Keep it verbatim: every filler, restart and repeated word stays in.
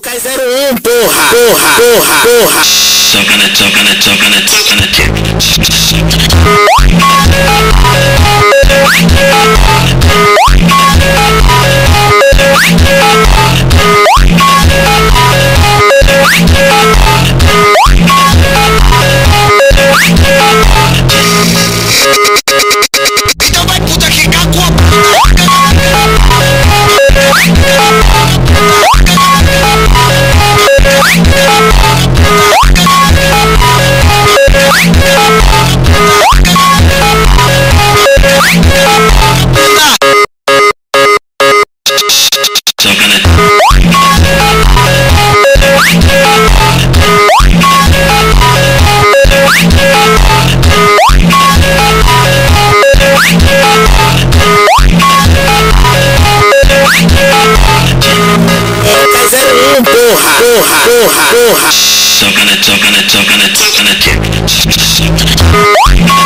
K zero um, porra, porra, porra, porra. Toca na, toca na, toca na, toca na. Então vai puta que cagou a puta. K zero um, porra, porra, porra, porra. Toca na, toca na, toca na, toca na.